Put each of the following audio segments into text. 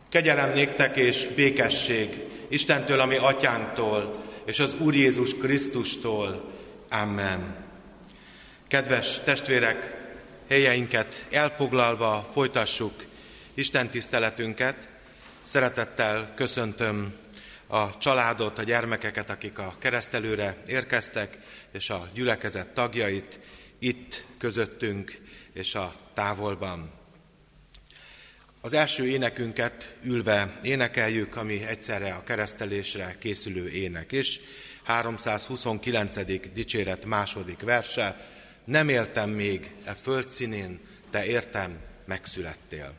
Kegyelem néktek és békesség Istentől, ami atyánktól, és az Úr Jézus Krisztustól. Amen. Kedves testvérek, helyeinket elfoglalva folytassuk Isten tiszteletünket. Szeretettel köszöntöm a családot, a gyermekeket, akik a keresztelőre érkeztek, és a gyülekezet tagjait itt közöttünk és a távolban. Az első énekünket ülve énekeljük, ami egyszerre a keresztelésre készülő ének is. 329. dicséret második verse. Nem éltem még e földszínén, te értem megszülettél.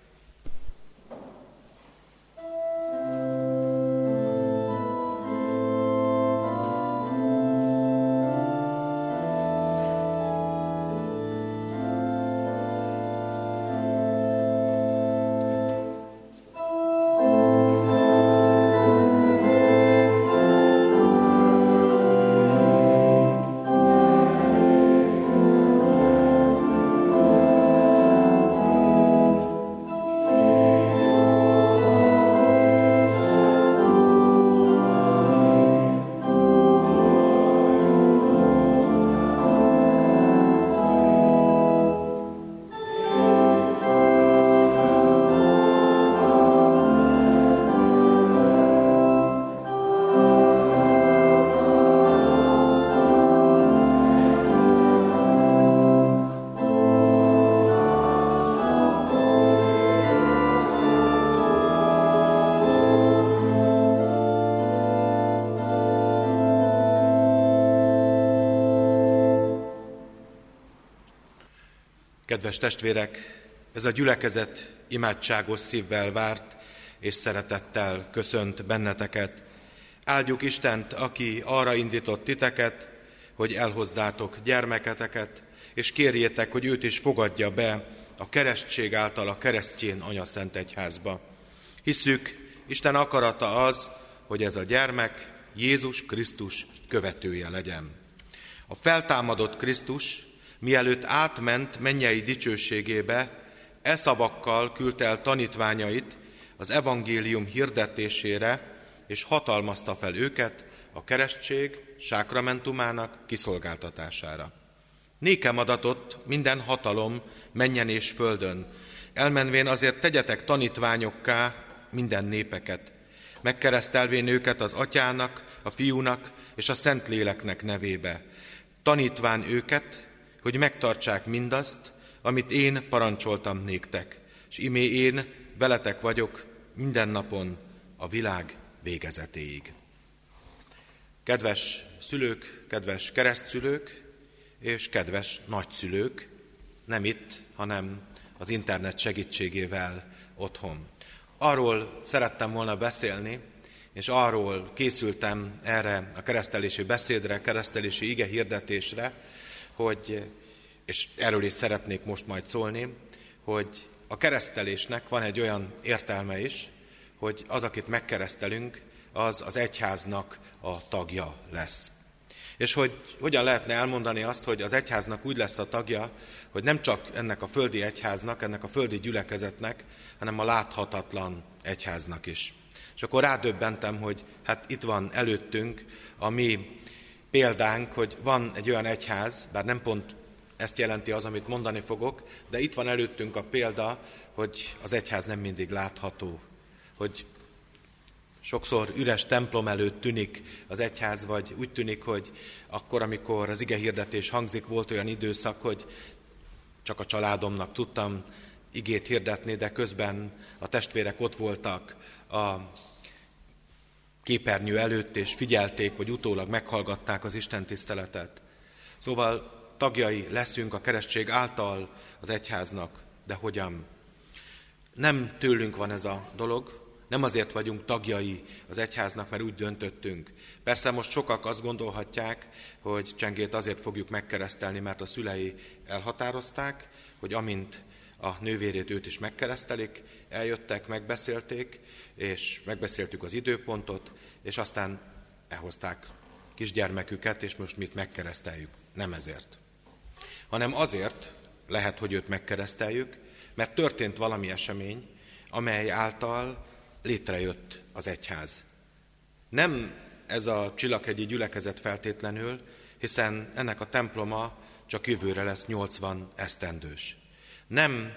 Kedves testvérek, ez a gyülekezet imádságos szívvel várt és szeretettel köszönt benneteket. Áldjuk Istent, aki arra indított titeket, hogy elhozzátok gyermeketeket, és kérjétek, hogy őt is fogadja be a keresztség által a keresztjén anyaszentegyházba. Hisszük, Isten akarata az, hogy ez a gyermek Jézus Krisztus követője legyen. A feltámadott Krisztus, mielőtt átment mennyei dicsőségébe, e szavakkal küldte el tanítványait az evangélium hirdetésére, és hatalmazta fel őket a keresztség sákramentumának kiszolgáltatására. Nékem adatott minden hatalom mennyen és földön, elmenvén azért tegyetek tanítványokká minden népeket, megkeresztelvén őket az Atyának, a Fiúnak és a Szentléleknek nevébe, tanítván őket, hogy megtartsák mindazt, amit én parancsoltam néktek, és imé én veletek vagyok minden napon a világ végezetéig. Kedves szülők, kedves keresztszülők és kedves nagyszülők, nem itt, hanem az internet segítségével otthon. Arról szerettem volna beszélni, és arról készültem erre a keresztelési beszédre, keresztelési ige hirdetésre, és erről is szeretnék most majd szólni, hogy a keresztelésnek van egy olyan értelme is, hogy az, akit megkeresztelünk, az egyháznak a tagja lesz. És hogy hogyan lehetne elmondani azt, hogy az egyháznak úgy lesz a tagja, hogy nem csak ennek a földi egyháznak, ennek a földi gyülekezetnek, hanem a láthatatlan egyháznak is. És akkor rádöbbentem, hogy hát itt van előttünk a mi példánk, hogy van egy olyan egyház, bár nem pont ezt jelenti az, amit mondani fogok, de itt van előttünk a példa, hogy az egyház nem mindig látható, hogy sokszor üres templom előtt tűnik az egyház, vagy úgy tűnik, hogy akkor, amikor az igehirdetés hangzik, volt olyan időszak, hogy csak a családomnak tudtam igét hirdetni, de közben a testvérek ott voltak a képernyő előtt, és figyelték, vagy utólag meghallgatták az istentiszteletet. Szóval tagjai leszünk a keresztség által az egyháznak, de hogyan? Nem tőlünk van ez a dolog, nem azért vagyunk tagjai az egyháznak, mert úgy döntöttünk. Persze most sokak azt gondolhatják, hogy Csengét azért fogjuk megkeresztelni, mert a szülei elhatározták, hogy amint a nővérét őt is megkeresztelik, eljöttek, megbeszélték, és megbeszéltük az időpontot, és aztán elhozták kisgyermeküket, és most mit megkereszteljük. Nem ezért. Hanem azért lehet, hogy őt megkereszteljük, mert történt valami esemény, amely által létrejött az egyház. Nem ez a Csillaghegyi gyülekezet feltétlenül, hiszen ennek a temploma csak jövőre lesz 80 esztendős. Nem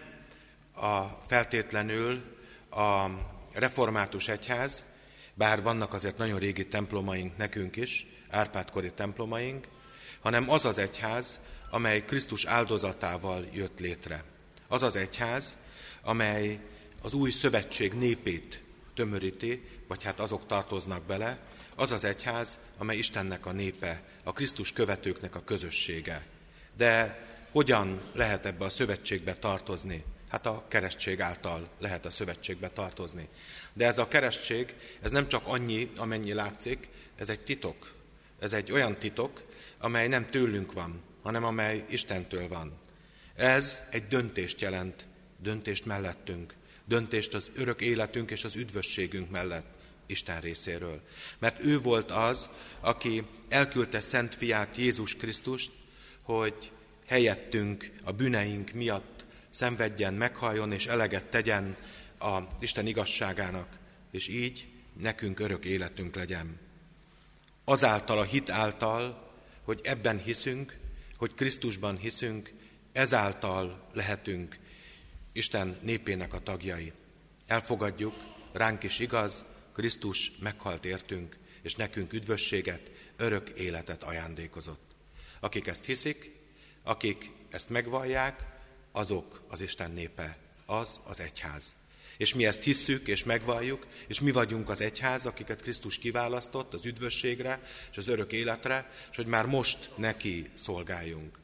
feltétlenül a református egyház, bár vannak azért nagyon régi templomaink nekünk is, Árpád-kori templomaink, hanem az az egyház, amely Krisztus áldozatával jött létre. Az az egyház, amely az új szövetség népét tömöríti, vagy hát azok tartoznak bele, az az egyház, amely Istennek a népe, a Krisztus követőknek a közössége. De hogyan lehet ebbe a szövetségbe tartozni? Hát a keresztség által lehet a szövetségbe tartozni. De ez a keresztség, ez nem csak annyi, amennyi látszik, ez egy titok. Ez egy olyan titok, amely nem tőlünk van, hanem amely Istentől van. Ez egy döntést jelent, döntést mellettünk, döntést az örök életünk és az üdvösségünk mellett Isten részéről. Mert ő volt az, aki elküldte Szent Fiát, Jézus Krisztust, hogy helyettünk a bűneink miatt szenvedjen, meghalljon és eleget tegyen a Isten igazságának, és így nekünk örök életünk legyen. Azáltal, a hit által, hogy ebben hiszünk, hogy Krisztusban hiszünk, ezáltal lehetünk Isten népének a tagjai. Elfogadjuk, ránk is igaz, Krisztus meghalt értünk, és nekünk üdvösséget, örök életet ajándékozott. Akik ezt hiszik, akik ezt megvallják, azok az Isten népe, az az egyház. És mi ezt hisszük és megvalljuk, és mi vagyunk az egyház, akiket Krisztus kiválasztott az üdvösségre és az örök életre, és hogy már most neki szolgáljunk.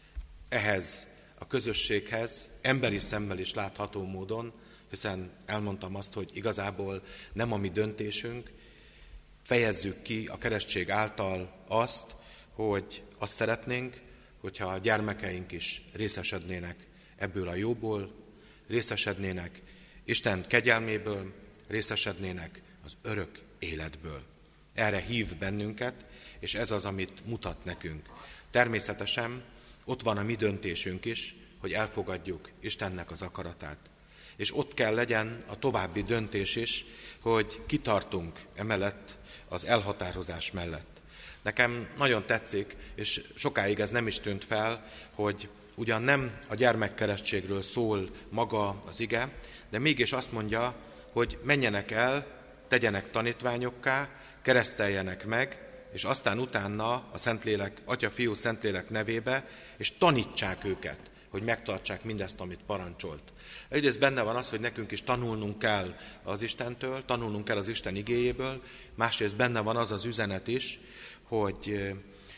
Ehhez a közösséghez emberi szemmel is látható módon, hiszen elmondtam azt, hogy igazából nem a mi döntésünk, fejezzük ki a keresztség által azt, hogy azt szeretnénk, hogyha a gyermekeink is részesednének ebből a jóból, részesednének Isten kegyelméből, részesednének az örök életből. Erre hív bennünket, és ez az, amit mutat nekünk. Természetesen ott van a mi döntésünk is, hogy elfogadjuk Istennek az akaratát. És ott kell legyen a további döntés is, hogy kitartunk emellett az elhatározás mellett. Nekem nagyon tetszik, és sokáig ez nem is tűnt fel, hogy ugyan nem a gyermekkeresztségről szól maga az ige, de mégis azt mondja, hogy menjenek el, tegyenek tanítványokká, kereszteljenek meg, és aztán utána a Szentlélek, Atya, Fiú, Szentlélek nevébe, és tanítsák őket, hogy megtartsák mindezt, amit parancsolt. Egyrészt benne van az, hogy nekünk is tanulnunk kell az Istentől, tanulnunk kell az Isten igéjéből, másrészt benne van az az üzenet is, hogy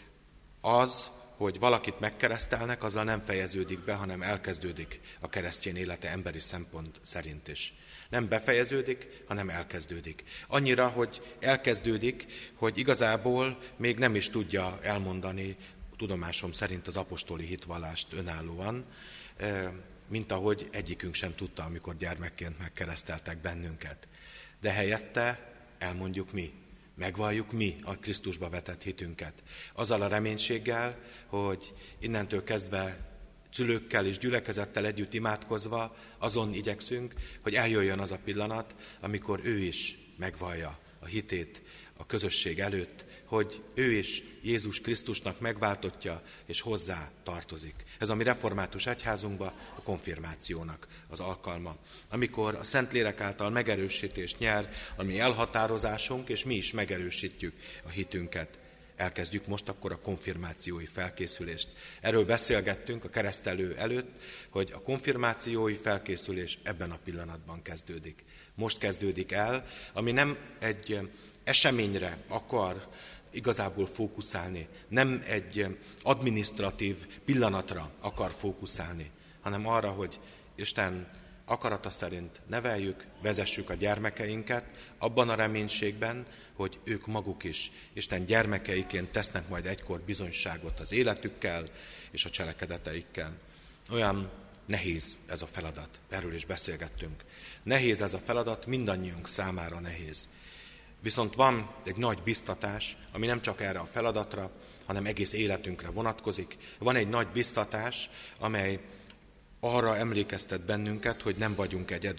hogy valakit megkeresztelnek, azzal nem fejeződik be, hanem elkezdődik a keresztény élete emberi szempont szerint is. Nem befejeződik, hanem elkezdődik. Annyira, hogy elkezdődik, hogy igazából még nem is tudja elmondani tudomásom szerint az apostoli hitvallást önállóan, mint ahogy egyikünk sem tudta, amikor gyermekként megkereszteltek bennünket. De helyette elmondjuk mi. Megvalljuk mi a Krisztusba vetett hitünket. Azzal a reménységgel, hogy innentől kezdve szülőkkel és gyülekezettel együtt imádkozva azon igyekszünk, hogy eljöjjön az a pillanat, amikor ő is megvallja a hitét a közösség előtt, hogy ő is Jézus Krisztusnak megváltottja és hozzá tartozik. Ez a mi református egyházunkban a konfirmációnak az alkalma. Amikor a Szentlélek által megerősítést nyer a mi elhatározásunk, és mi is megerősítjük a hitünket. Elkezdjük most akkor a konfirmációi felkészülést. Erről beszélgettünk a keresztelő előtt, hogy a konfirmációi felkészülés ebben a pillanatban kezdődik. Most kezdődik el, ami nem egy eseményre akar igazából fókuszálni, nem egy adminisztratív pillanatra akar fókuszálni, hanem arra, hogy Isten akarata szerint neveljük, vezessük a gyermekeinket abban a reménységben, hogy ők maguk is Isten gyermekeiként tesznek majd egykor bizonyságot az életükkel és a cselekedeteikkel. Olyan nehéz ez a feladat, erről is beszélgettünk. Nehéz ez a feladat, mindannyiunk számára nehéz. Viszont van egy nagy biztatás, ami nem csak erre a feladatra, hanem egész életünkre vonatkozik. Van egy nagy biztatás, amely arra emlékeztet bennünket, hogy nem vagyunk egyedül.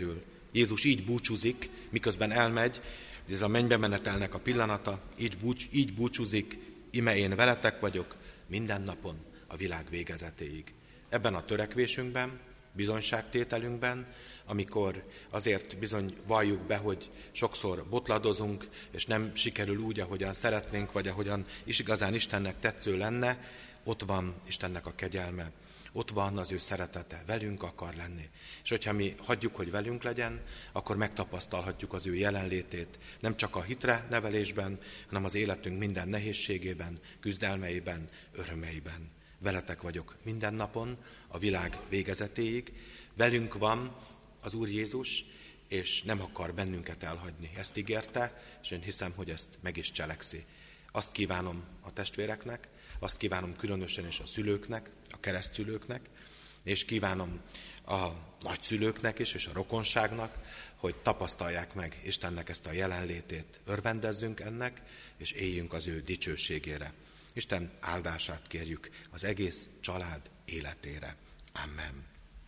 Jézus így búcsúzik, miközben elmegy, ez a mennybe menetelnek a pillanata, így búcsúzik, ime én veletek vagyok minden napon a világ végezetéig. Ebben a törekvésünkben, bizonyságtételünkben, amikor azért bizony valljuk be, hogy sokszor botladozunk, és nem sikerül úgy, ahogyan szeretnénk, vagy ahogyan is igazán Istennek tetsző lenne, ott van Istennek a kegyelme, ott van az ő szeretete, velünk akar lenni. És hogyha mi hagyjuk, hogy velünk legyen, akkor megtapasztalhatjuk az ő jelenlétét, nem csak a hitre nevelésben, hanem az életünk minden nehézségében, küzdelmeiben, örömeiben. Veletek vagyok minden napon, a világ végezetéig. Velünk van az Úr Jézus, és nem akar bennünket elhagyni. Ezt ígérte, és én hiszem, hogy ezt meg is cselekszi. Azt kívánom a testvéreknek, azt kívánom különösen is a szülőknek, a keresztszülőknek, és kívánom a nagyszülőknek is, és a rokonságnak, hogy tapasztalják meg Istennek ezt a jelenlétét. Örvendezzünk ennek, és éljünk az ő dicsőségére. Isten áldását kérjük az egész család életére. Amen.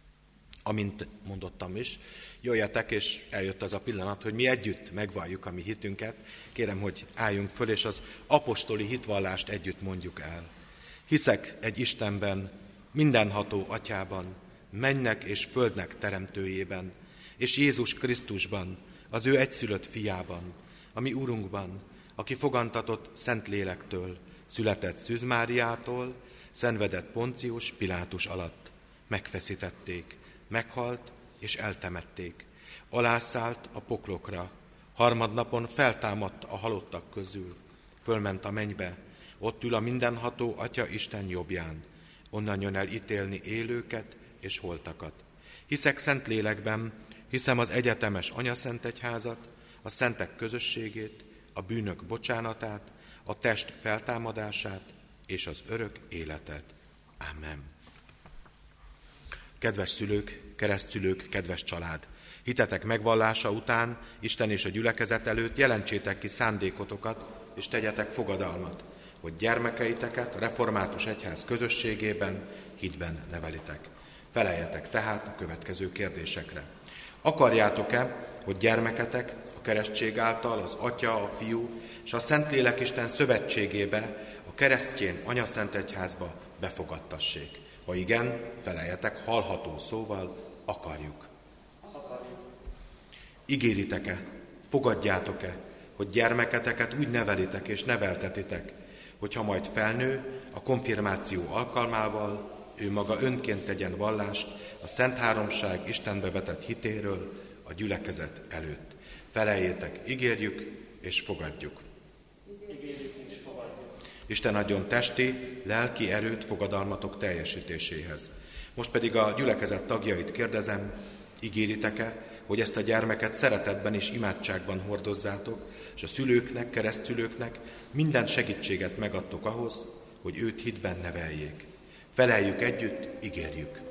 Amint mondottam is, jöjjetek, és eljött az a pillanat, hogy mi együtt megvalljuk a mi hitünket. Kérem, hogy álljunk föl, és az apostoli hitvallást együtt mondjuk el. Hiszek egy Istenben, mindenható Atyában, mennek és földnek teremtőjében, és Jézus Krisztusban, az ő egyszülött fiában, a mi Urunkban, aki fogantatott Szentlélektől, született Szűz Máriától, szenvedett Poncius Pilátus alatt, megfeszítették, meghalt és eltemették, alászállt a poklokra, harmadnapon feltámadt a halottak közül, fölment a mennybe, ott ül a mindenható Atya Isten jobbján, onnan jön el ítélni élőket és holtakat. Hiszek Szentlélekben, hiszem az egyetemes anyaszentegyházat, a szentek közösségét, a bűnök bocsánatát, a test feltámadását és az örök életet. Amen. Kedves szülők, keresztszülők, kedves család! Hitetek megvallása után, Isten és a gyülekezet előtt jelentsétek ki szándékotokat, és tegyetek fogadalmat, hogy gyermekeiteket a református egyház közösségében, hitben nevelitek. Feleljetek tehát a következő kérdésekre. Akarjátok-e, hogy gyermeketek a keresztség által az Atya, a Fiú és a Szentlélek Isten szövetségébe, a keresztjén anyaszentegyházba befogadtassék? Ha igen, feleljetek hallható szóval, akarjuk. Ígéritek-e, fogadjátok-e, hogy gyermeketeket úgy nevelitek és neveltetitek, hogyha majd felnő, a konfirmáció alkalmával ő maga önként tegyen vallást a Szent Háromság Istenbe vetett hitéről a gyülekezet előtt. Feleljétek, ígérjük és fogadjuk. Isten adjon testi, lelki erőt fogadalmatok teljesítéséhez. Most pedig a gyülekezet tagjait kérdezem, ígéritek-e, hogy ezt a gyermeket szeretetben és imádságban hordozzátok, és a szülőknek, keresztszülőknek minden segítséget megadtok ahhoz, hogy őt hitben neveljék. Feleljük együtt, ígérjük.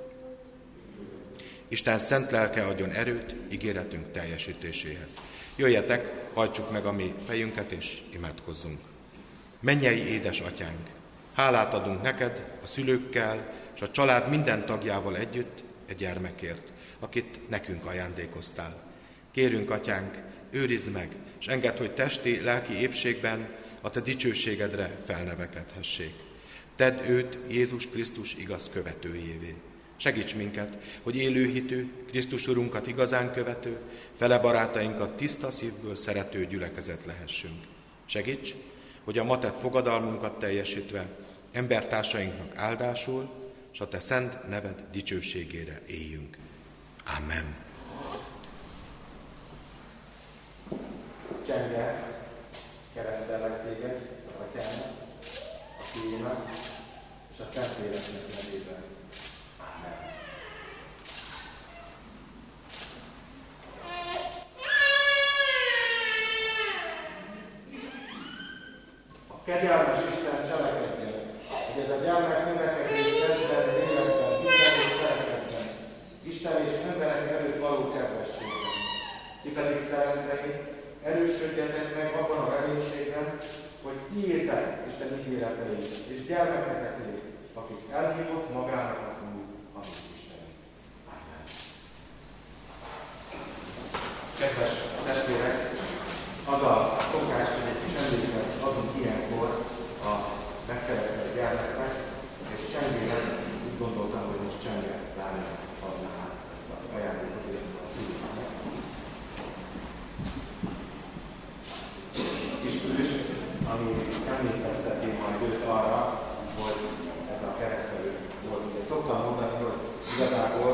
Isten szent lelke adjon erőt ígéretünk teljesítéséhez. Jöjjetek, hajtsuk meg a mi fejünket és imádkozzunk. Mennyei édes Atyánk, hálát adunk neked a szülőkkel és a család minden tagjával együtt egy gyermekért, akit nekünk ajándékoztál. Kérünk, Atyánk, őrizd meg, és engedd, hogy testi, lelki épségben a te dicsőségedre felnevekedhessék. Tedd őt Jézus Krisztus igaz követőjévé. Segíts minket, hogy élőhitű, Krisztus Urunkat igazán követő, fele barátainkat tiszta szívből szerető gyülekezet lehessünk. Segíts, hogy a ma tett fogadalmunkat teljesítve embertársainknak áldásul, és a te szent neved dicsőségére éljünk. Amen. Csenge, keresztellek téged, Atyának, a Fiúnak és a Szentléleknek nevében. Amen. A kegyelmes Isten cselekedjen, hogy ez a gyermek növekedés testben, lélekben, hitben és szeretetben, Isten és emberek előtt való kedvességben. Ti pedig, szeretteim, erősödjetek meg abban a reménységben, hogy tiétek Isten ígéreteit, és gyermeketeknél, akik elhívott magának az Úr, a mi Istenünk. Amen. megkeresztelt a gyermeknek, és Csengének úgy gondoltam, hogy most Csenge lánynak adná át ezt a ajándékot, illetve a szülőnek. Ismerős, ami emlékezteti majd őt arra, hogy ez a keresztelő volt. Ugye szoktam mondani, hogy igazából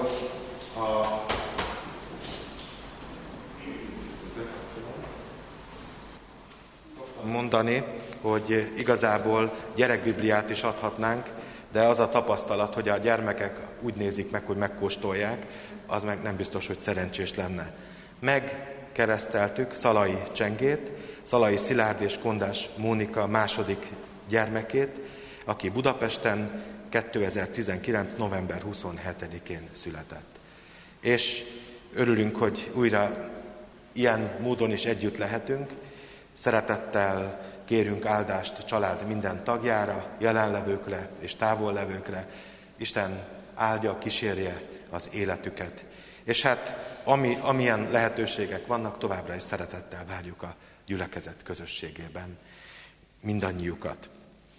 gyerekbibliát is adhatnánk, de az a tapasztalat, hogy a gyermekek úgy nézik meg, hogy megkóstolják, az meg nem biztos, hogy szerencsés lenne. Megkereszteltük Szalai Csengét, Szalai Szilárd és Kondás Mónika második gyermekét, aki Budapesten 2019. november 27-én született. És örülünk, hogy újra ilyen módon is együtt lehetünk. Szeretettel kérünk áldást a család minden tagjára, jelenlevőkre és távollevőkre. Isten áldja, kísérje az életüket. És hát amilyen lehetőségek vannak, továbbra is szeretettel várjuk a gyülekezet közösségében mindannyiukat.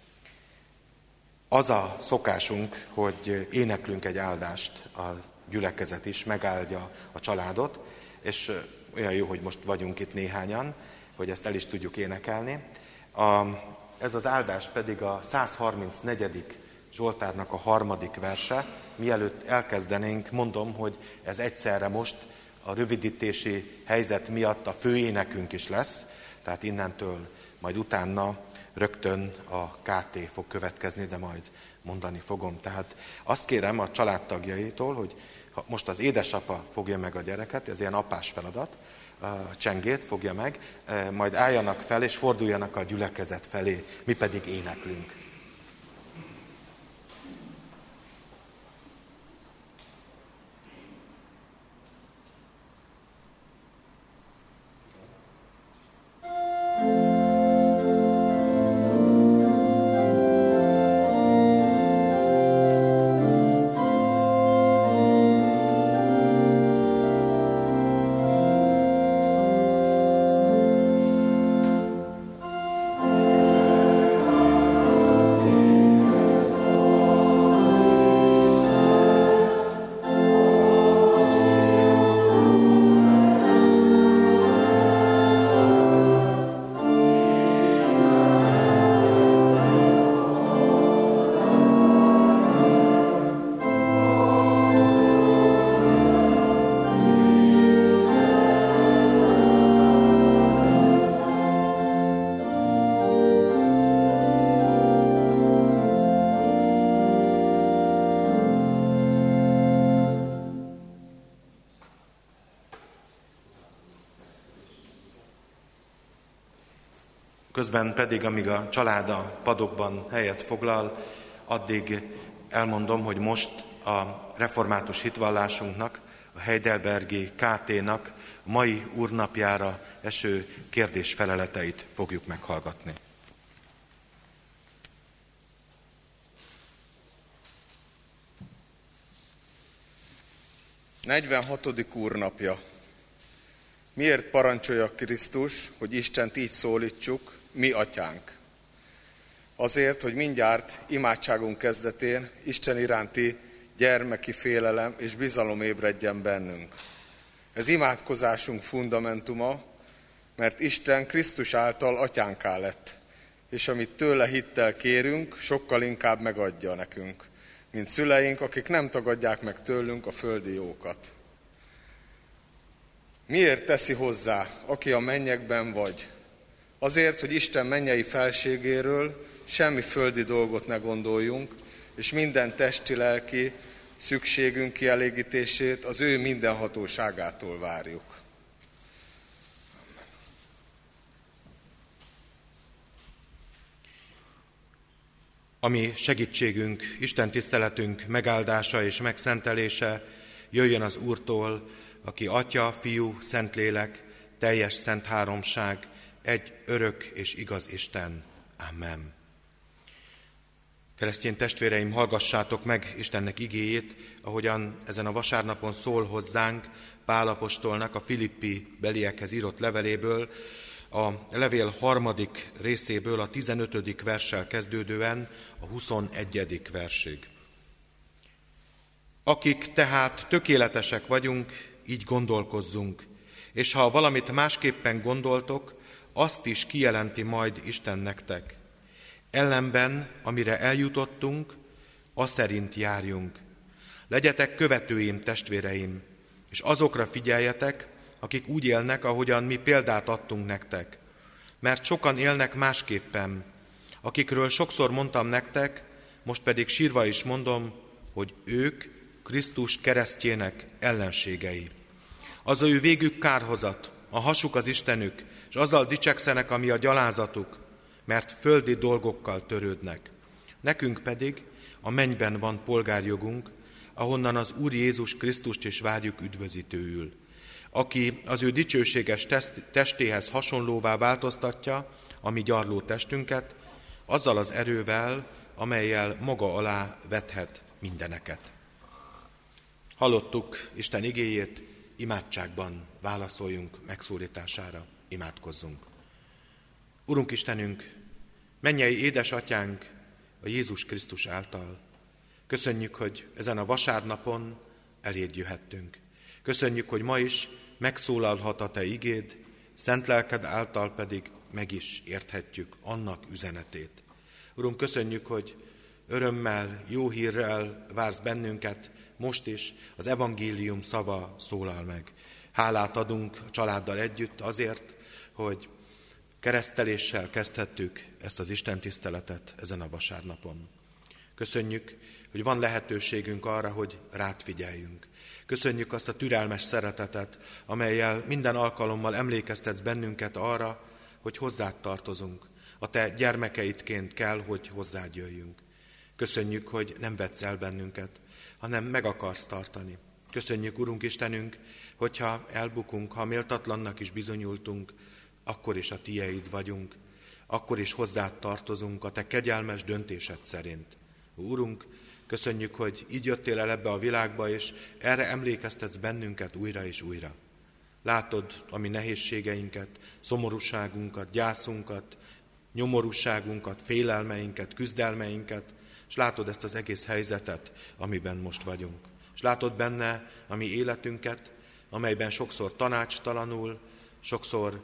Az a szokásunk, hogy éneklünk egy áldást, a gyülekezet is megáldja a családot, és olyan jó, hogy most vagyunk itt néhányan, hogy ezt el is tudjuk énekelni. Ez az áldás pedig a 134. Zsoltárnak a 3. verse. Mielőtt elkezdenénk, mondom, hogy ez egyszerre most a rövidítési helyzet miatt a főénekünk is lesz, tehát innentől majd utána rögtön a KT fog következni, de majd mondani fogom. Tehát azt kérem a családtagjaitól, hogy most az édesapa fogja meg a gyereket, ez ilyen apás feladat, a Csengét fogja meg, majd álljanak fel és forduljanak a gyülekezet felé, mi pedig éneklünk. Közben pedig, amíg a család a padokban helyet foglal, addig elmondom, hogy most a református hitvallásunknak, a Heidelbergi KT-nak mai úrnapjára eső kérdésfeleleteit fogjuk meghallgatni. – 46. úrnapja. Miért parancsolja Krisztus, hogy Istent így szólítsuk, mi atyánk? Azért, hogy mindjárt imádságunk kezdetén Isten iránti gyermeki félelem és bizalom ébredjen bennünk. Ez imádkozásunk fundamentuma, mert Isten Krisztus által atyánká lett, és amit tőle hittel kérünk, sokkal inkább megadja nekünk, mint szüleink, akik nem tagadják meg tőlünk a földi jókat. Miért teszi hozzá, aki a mennyekben vagy? Azért, hogy Isten mennyei felségéről semmi földi dolgot ne gondoljunk, és minden testi-lelki szükségünk kielégítését az ő mindenhatóságától várjuk. A mi segítségünk, Isten tiszteletünk megáldása és megszentelése jöjjön az Úrtól, aki Atya, Fiú, Szentlélek, teljes szent háromság, egy örök és igaz Isten. Amen. Keresztény testvéreim, hallgassátok meg Istennek igéjét, ahogyan ezen a vasárnapon szól hozzánk Pál apostolnak a Filippi beliekhez írott leveléből, a levél 3. részéből a 15. verssel kezdődően a 21. versig. Akik tehát tökéletesek vagyunk, így gondolkozzunk, és ha valamit másképpen gondoltok, azt is kijelenti majd Isten nektek. Ellenben, amire eljutottunk, aszerint járjunk. Legyetek követőim, testvéreim, és azokra figyeljetek, akik úgy élnek, ahogyan mi példát adtunk nektek. Mert sokan élnek másképpen, akikről sokszor mondtam nektek, most pedig sírva is mondom, hogy ők Krisztus keresztjének ellenségei. Az ő végük kárhozat, a hasuk az Istenük, és azzal dicsekszenek, ami a gyalázatuk, mert földi dolgokkal törődnek. Nekünk pedig a mennyben van polgárjogunk, ahonnan az Úr Jézus Krisztust is várjuk üdvözítőül, aki az ő dicsőséges testéhez hasonlóvá változtatja a mi gyarló testünket, azzal az erővel, amellyel maga alá vethet mindeneket. Hallottuk Isten igéjét, imádságban válaszoljunk megszólítására, imádkozzunk. Urunk Istenünk, mennyei édesatyánk a Jézus Krisztus által, köszönjük, hogy ezen a vasárnapon eléd jöhettünk. Köszönjük, hogy ma is megszólalhat a Te igéd, szent lelked által pedig meg is érthetjük annak üzenetét. Urunk, köszönjük, hogy örömmel, jó hírrel vársz bennünket, most is az evangélium szava szólal meg. Hálát adunk a családdal együtt azért, hogy kereszteléssel kezdhettük ezt az istentiszteletet ezen a vasárnapon. Köszönjük, hogy van lehetőségünk arra, hogy rád figyeljünk. Köszönjük azt a türelmes szeretetet, amellyel minden alkalommal emlékeztetsz bennünket arra, hogy hozzád tartozunk. A te gyermekeidként kell, hogy hozzád jöjjünk. Köszönjük, hogy nem vetsz el bennünket, hanem meg akarsz tartani. Köszönjük, Urunk Istenünk, hogyha elbukunk, ha méltatlannak is bizonyultunk, akkor is a tieid vagyunk, akkor is hozzád tartozunk a te kegyelmes döntésed szerint. Úrunk, köszönjük, hogy így jöttél el ebbe a világba, és erre emlékeztetsz bennünket újra és újra. Látod a mi nehézségeinket, szomorúságunkat, gyászunkat, nyomorúságunkat, félelmeinket, küzdelmeinket, és látod ezt az egész helyzetet, amiben most vagyunk. És látod benne a mi életünket, amelyben sokszor tanácstalanul, sokszor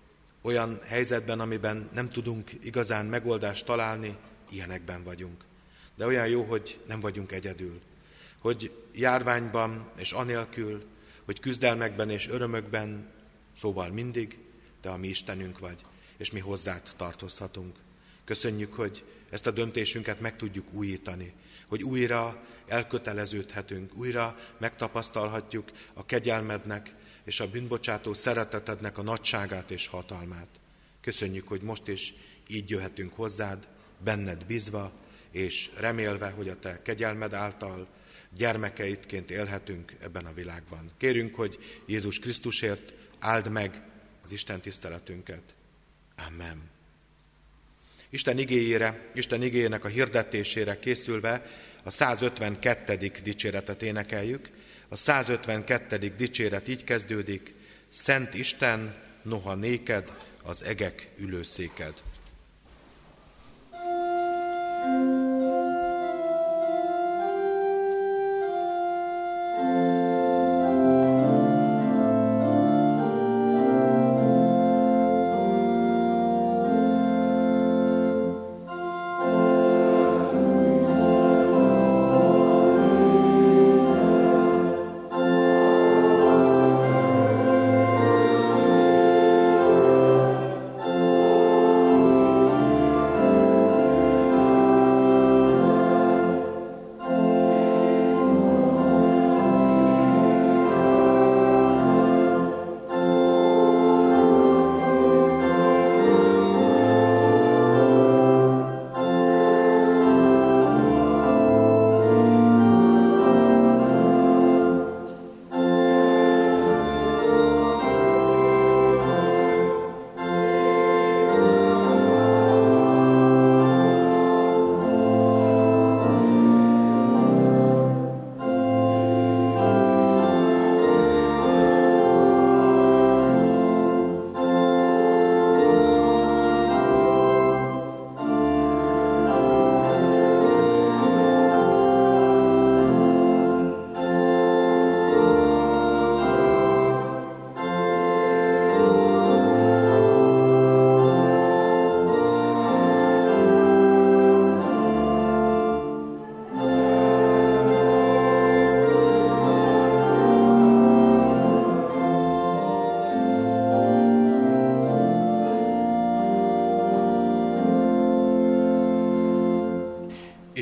olyan helyzetben, amiben nem tudunk igazán megoldást találni, ilyenekben vagyunk. De olyan jó, hogy nem vagyunk egyedül, hogy járványban és anélkül, hogy küzdelmekben és örömökben, szóval mindig, te a mi Istenünk vagy, és mi hozzád tartozhatunk. Köszönjük, hogy ezt a döntésünket meg tudjuk újítani, hogy újra elköteleződhetünk, újra megtapasztalhatjuk a kegyelmednek és a bűnbocsátó szeretetednek a nagyságát és hatalmát. Köszönjük, hogy most is így jöhetünk hozzád, benned bízva, és remélve, hogy a te kegyelmed által gyermekeidként élhetünk ebben a világban. Kérünk, hogy Jézus Krisztusért áld meg az Isten tiszteletünket. Amen. Isten igéjének a hirdetésére készülve a 152. dicséretet énekeljük. A 152. dicséret így kezdődik: Szent Isten, noha néked az egek ülőszéked.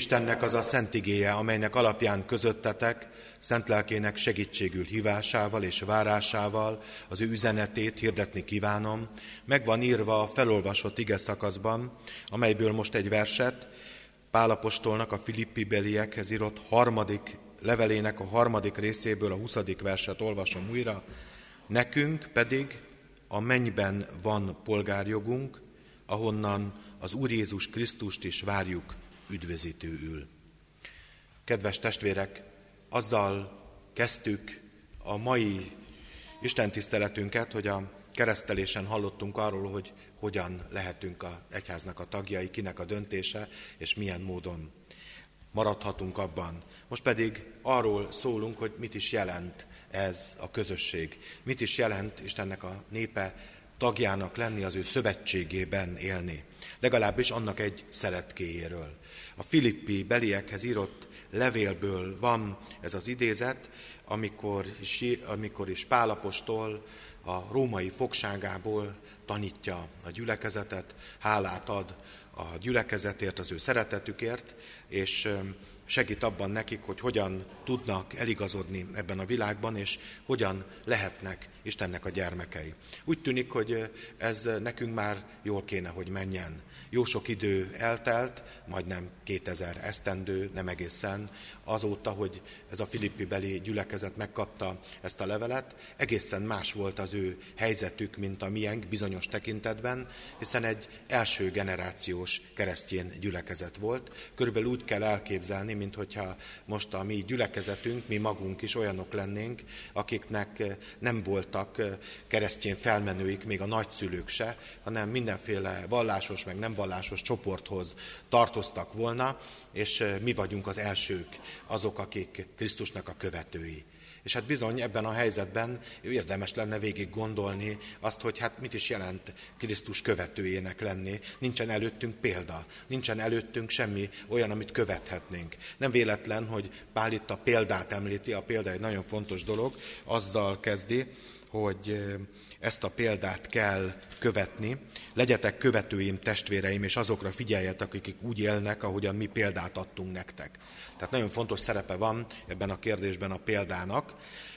Istennek az a szent igéje, amelynek alapján közöttetek, szent lelkének segítségül hívásával és várásával az ő üzenetét hirdetni kívánom. Meg van írva a felolvasott ige szakaszban, amelyből most egy verset, Pál apostolnak a Filippi-beliekhez írott levelének a 3. részéből a 20. verset olvasom újra. Nekünk pedig a mennyben van polgárjogunk, ahonnan az Úr Jézus Krisztust is várjuk üdvözítőül. Kedves testvérek, azzal kezdtük a mai istentiszteletünket, hogy a keresztelésen hallottunk arról, hogy hogyan lehetünk az egyháznak a tagjai, kinek a döntése, és milyen módon maradhatunk abban. Most pedig arról szólunk, hogy mit is jelent ez a közösség. Mit is jelent Istennek a népe tagjának lenni, az ő szövetségében élni. Legalábbis annak egy szeletkéjéről. A Filippi beliekhez írott levélből van ez az idézet, amikor is Pál apostol a római fogságából tanítja a gyülekezetet, hálát ad a gyülekezetért, az ő szeretetükért, és segít abban nekik, hogy hogyan tudnak eligazodni ebben a világban, és hogyan lehetnek Istennek a gyermekei. Úgy tűnik, hogy ez nekünk már jól kéne, hogy menjen. Jó sok idő eltelt, majdnem 2000 esztendő, nem egészen, azóta, hogy ez a Filippi-beli gyülekezet megkapta ezt a levelet, egészen más volt az ő helyzetük, mint a miénk bizonyos tekintetben, hiszen egy első generációs keresztény gyülekezet volt. Körülbelül úgy kell elképzelni, mint hogyha most a mi gyülekezetünk, mi magunk is olyanok lennénk, akiknek nem voltak keresztény felmenőik, még a nagyszülők se, hanem mindenféle vallásos, meg nem vallásos csoporthoz tartoztak volna, és mi vagyunk az elsők, azok, akik Krisztusnak a követői. És hát bizony ebben a helyzetben érdemes lenne végig gondolni azt, hogy hát mit is jelent Krisztus követőjének lenni. Nincsen előttünk példa, nincsen előttünk semmi olyan, amit követhetnénk. Nem véletlen, hogy Pál itt a példát említi, a példa egy nagyon fontos dolog, azzal kezdi, hogy ezt a példát kell követni. Legyetek követőim, testvéreim, és azokra figyeljetek, akik úgy élnek, ahogyan mi példát adtunk nektek. Tehát nagyon fontos szerepe van ebben a kérdésben a példának.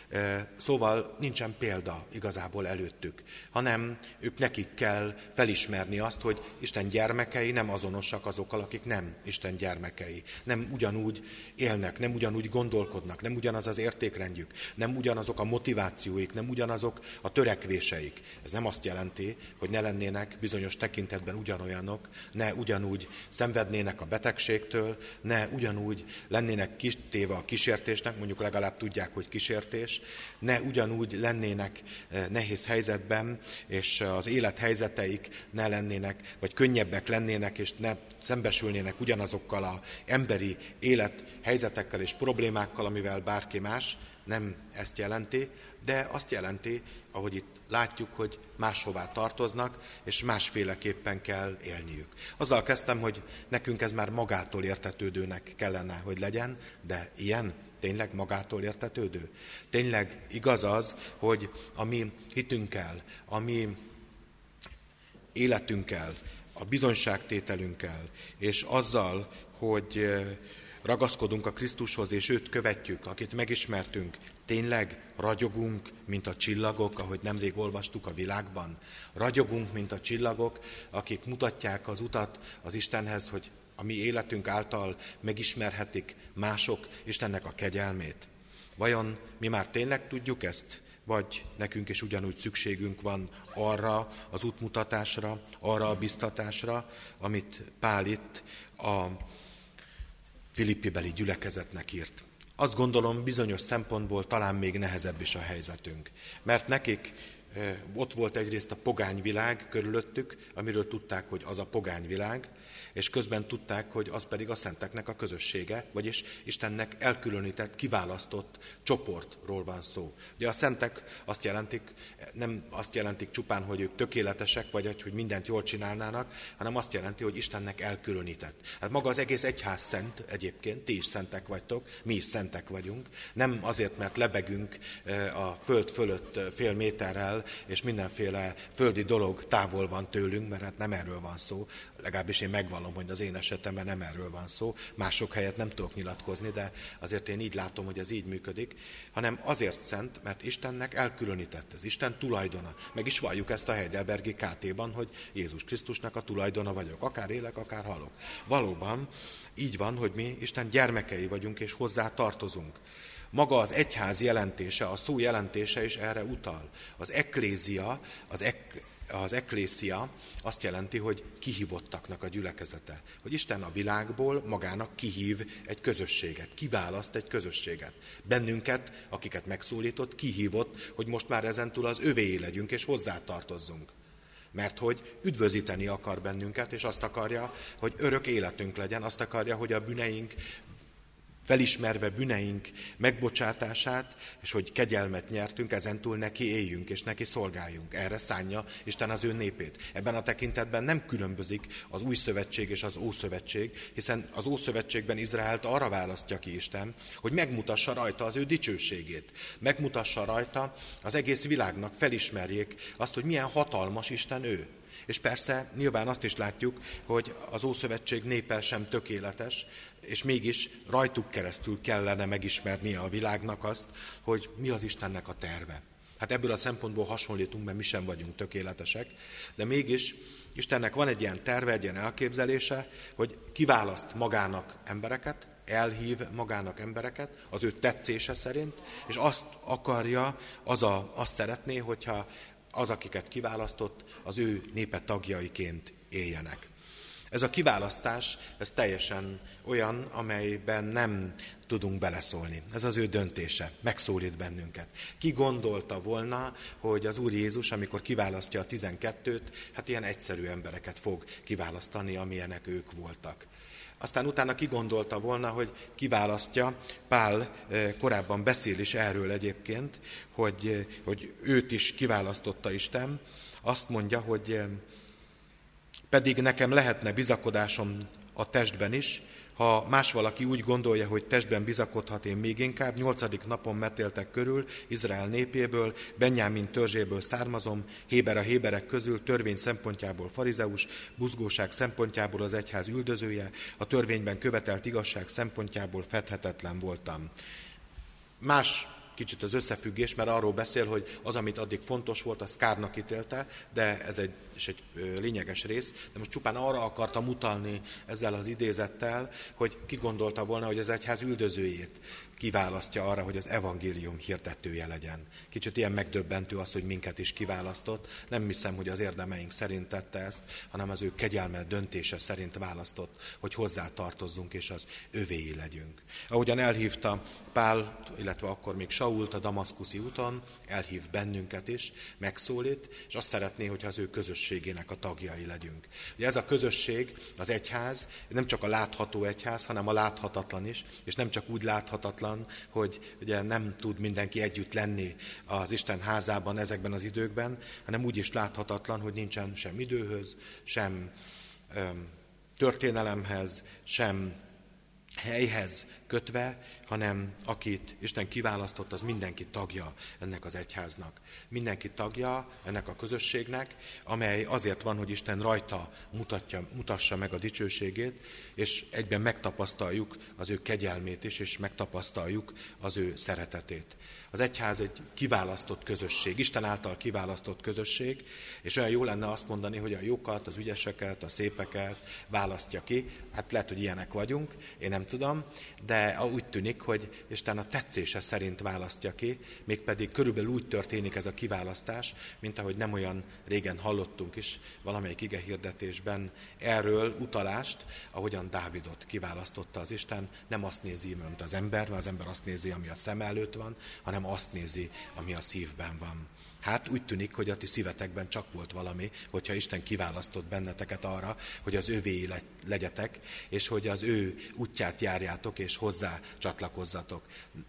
Szóval nincsen példa igazából előttük, hanem nekik kell felismerni azt, hogy Isten gyermekei nem azonosak azokkal, akik nem Isten gyermekei. Nem ugyanúgy élnek, nem ugyanúgy gondolkodnak, nem ugyanaz az értékrendjük, nem ugyanazok a motivációik, nem ugyanazok a törekvéseik. Ez nem azt jelenti, hogy ne lennének bizonyos tekintetben ugyanolyanok, ne ugyanúgy szenvednének a betegségtől, ne ugyanúgy lennének kitéve a kísértésnek, mondjuk legalább tudják, hogy kísértés, ne ugyanúgy lennének nehéz helyzetben, és az élethelyzeteik ne lennének, vagy könnyebbek lennének, és ne szembesülnének ugyanazokkal az emberi élethelyzetekkel és problémákkal, amivel bárki más. Nem ezt jelenti, de azt jelenti, ahogy itt látjuk, hogy máshová tartoznak, és másféleképpen kell élniük. Azzal kezdtem, hogy nekünk ez már magától értetődőnek kellene, hogy legyen, de ilyen tényleg magától értetődő? Tényleg igaz az, hogy a mi hitünkkel, a mi életünkkel, a bizonyságtételünkkel, és azzal, hogy ragaszkodunk a Krisztushoz, és őt követjük, akit megismertünk, tényleg ragyogunk, mint a csillagok, ahogy nemrég olvastuk a világban. Ragyogunk, mint a csillagok, akik mutatják az utat az Istenhez, hogy a mi életünk által megismerhetik mások Istennek a kegyelmét. Vajon mi már tényleg tudjuk ezt? Vagy nekünk is ugyanúgy szükségünk van arra az útmutatásra, arra a biztatásra, amit Pál itt a Filippi-beli gyülekezetnek írt. Azt gondolom, bizonyos szempontból talán még nehezebb is a helyzetünk. Mert nekik ott volt egyrészt a pogányvilág körülöttük, amiről tudták, hogy az a pogányvilág, és közben tudták, hogy az pedig a szenteknek a közössége, vagyis Istennek elkülönített, kiválasztott csoportról van szó. Ugye a szentek nem azt jelentik csupán, hogy ők tökéletesek, vagy hogy mindent jól csinálnának, hanem azt jelenti, hogy Istennek elkülönített. Hát maga az egész egyház szent egyébként, ti is szentek vagytok, mi is szentek vagyunk. Nem azért, mert lebegünk a föld fölött fél méterrel, és mindenféle földi dolog távol van tőlünk, mert hát nem erről van szó, legalábbis én megvallom, hogy az én esetemben nem erről van szó, mások helyett nem tudok nyilatkozni, de azért én így látom, hogy ez így működik, hanem azért szent, mert Istennek elkülönített, ez Isten tulajdona. Meg is valljuk ezt a Heidelbergi KT-ban, hogy Jézus Krisztusnak a tulajdona vagyok, akár élek, akár halok. Valóban így van, hogy mi Isten gyermekei vagyunk, és hozzá tartozunk. Maga az egyház jelentése, a szó jelentése is erre utal. Az eklézia, az eklészia azt jelenti, hogy kihívottaknak a gyülekezete. Hogy Isten a világból magának kihív egy közösséget, kiválaszt egy közösséget. Bennünket, akiket megszólított, kihívott, hogy most már ezentúl az övéi legyünk és hozzátartozzunk. Mert hogy üdvözíteni akar bennünket, és azt akarja, hogy örök életünk legyen, azt akarja, hogy a bűneink, felismerve bűneink megbocsátását, és hogy kegyelmet nyertünk, ezentúl neki éljünk, és neki szolgáljunk. Erre szánja Isten az ő népét. Ebben a tekintetben nem különbözik az új szövetség és az ószövetség, hiszen az ószövetségben Izraelt arra választja ki Isten, hogy megmutassa rajta az ő dicsőségét. Megmutassa rajta az egész világnak, felismerjék azt, hogy milyen hatalmas Isten ő. És persze nyilván azt is látjuk, hogy az Ószövetség népe sem tökéletes, és mégis rajtuk keresztül kellene megismernie a világnak azt, hogy mi az Istennek a terve. Hát ebből a szempontból hasonlítunk, mert mi sem vagyunk tökéletesek, de mégis Istennek van egy ilyen terve, egy ilyen elképzelése, hogy kiválaszt magának embereket, elhív magának embereket az ő tetszése szerint, és azt akarja, azt szeretné, hogyha az, akiket kiválasztott, az ő népe tagjaiként éljenek. Ez a kiválasztás, ez teljesen olyan, amelyben nem tudunk beleszólni. Ez az ő döntése, megszólít bennünket. Ki gondolta volna, hogy az Úr Jézus, amikor kiválasztja a 12-t, hát ilyen egyszerű embereket fog kiválasztani, amilyenek ők voltak. Aztán utána kigondolta volna, hogy kiválasztja, Pál korábban beszél is erről egyébként, hogy őt is kiválasztotta Isten. Azt mondja, hogy pedig nekem lehetne bizakodásom a testben is, ha más valaki úgy gondolja, hogy testben bizakodhat, én még inkább. 8. napon metéltek körül, Izrael népéből, Benjámin törzséből származom, Héber a héberek közül, törvény szempontjából farizeus, buzgóság szempontjából az egyház üldözője, a törvényben követelt igazság szempontjából fedhetetlen voltam. Más kicsit az összefüggés, mert arról beszél, hogy az, amit addig fontos volt, az kárnak ítélte, de ez egy lényeges rész, de most csupán arra akartam utalni ezzel az idézettel, hogy ki gondolta volna, hogy az egyház üldözőjét kiválasztja arra, hogy az evangélium hirdetője legyen. Kicsit ilyen megdöbbentő az, hogy minket is kiválasztott. Nem hiszem, hogy az érdemeink szerint tette ezt, hanem az ő kegyelme döntése szerint választott, hogy hozzá tartozzunk és az övéi legyünk. Ahogyan elhívta Pál, illetve akkor még Sault a damaszkuszi úton, elhív bennünket is, megszólít, és azt szeretné, hogy az ő közösségének a tagjai legyünk. Ugye ez a közösség, az egyház, nem csak a látható egyház, hanem a láthatatlan is, és nem csak úgy láthatatlan, hogy ugye nem tud mindenki együtt lenni az Isten házában ezekben az időkben, hanem úgy is láthatatlan, hogy nincsen sem időhöz, sem történelemhez, sem helyhez kötve, hanem akit Isten kiválasztott, az mindenki tagja ennek az egyháznak. Mindenki tagja ennek a közösségnek, amely azért van, hogy Isten rajta mutassa meg a dicsőségét, és egyben megtapasztaljuk az ő kegyelmét is, és megtapasztaljuk az ő szeretetét. Az egyház egy kiválasztott közösség, Isten által kiválasztott közösség, és olyan jó lenne azt mondani, hogy a jókat, az ügyeseket, a szépeket választja ki. Hát lehet, hogy ilyenek vagyunk, én nem tudom, de úgy tűnik, hogy Isten a tetszése szerint választja ki, mégpedig körülbelül úgy történik ez a kiválasztás, mint ahogy nem olyan régen hallottunk is valamelyik igehirdetésben erről utalást, ahogyan Dávidot kiválasztotta az Isten. Nem azt nézi, mint az ember, mert az ember azt nézi, ami a szem előtt van, hanem azt nézi, ami a szívben van. Hát úgy tűnik, hogy a ti szívetekben csak volt valami, hogyha Isten kiválasztott benneteket arra, hogy az övéi legyetek, és hogy az ő útját járjátok, és hozzá csatlakozzatok.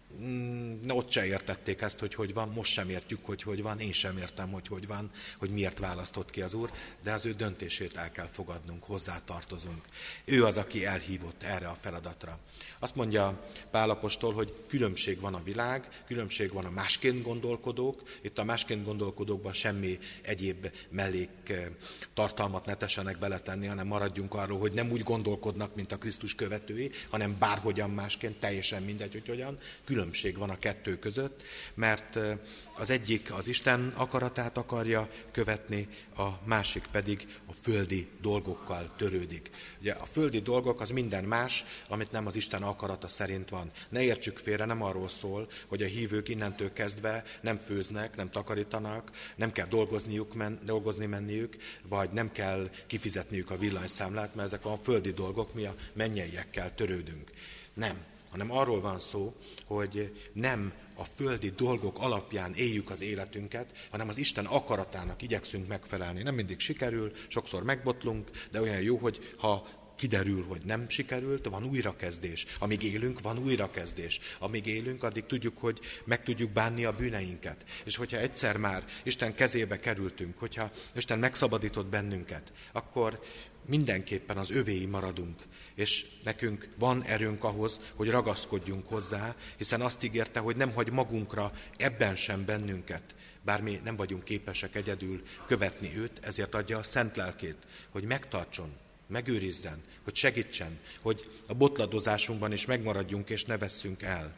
Ott se értették ezt, hogy van, most sem értjük, hogy van, én sem értem, hogy van, hogy miért választott ki az Úr, de az ő döntését el kell fogadnunk, hozzá tartozunk. Ő az, aki elhívott erre a feladatra. Azt mondja Pál apostol, hogy különbség van a világ, különbség van a másként gondolkodók. Itt a másként gondolkodókba semmi egyéb mellék tartalmat ne tessenek beletenni, hanem maradjunk arról, hogy nem úgy gondolkodnak, mint a Krisztus követői, hanem bárhogyan másként, teljesen mindegy, hogy hogyan. Különbség van a kettő között, mert az egyik az Isten akaratát akarja követni, a másik pedig a földi dolgokkal törődik. Ugye a földi dolgok az minden más, amit nem az Isten akarata szerint van. Ne értsük félre, nem arról szól, hogy a hívők innentől kezdve nem főznek, nem takarítanak, nem kell dolgozni menniük, vagy nem kell kifizetniük a villanyszámlát, mert ezek a földi dolgok, mi a mennyeiekkel törődünk. Nem, hanem arról van szó, hogy nem a földi dolgok alapján éljük az életünket, hanem az Isten akaratának igyekszünk megfelelni. Nem mindig sikerül, sokszor megbotlunk, de olyan jó, hogy ha kiderül, hogy nem sikerült, van újrakezdés. Amíg élünk, van újrakezdés. Amíg élünk, addig tudjuk, hogy meg tudjuk bánni a bűneinket. És hogyha egyszer már Isten kezébe kerültünk, hogyha Isten megszabadított bennünket, akkor mindenképpen az övéi maradunk. És nekünk van erőnk ahhoz, hogy ragaszkodjunk hozzá, hiszen azt ígérte, hogy nem hagy magunkra ebben sem bennünket. Bár mi nem vagyunk képesek egyedül követni őt, ezért adja a szent lelkét, hogy megtartson, megőrizzen, hogy segítsen, hogy a botladozásunkban is megmaradjunk és ne vesszünk el.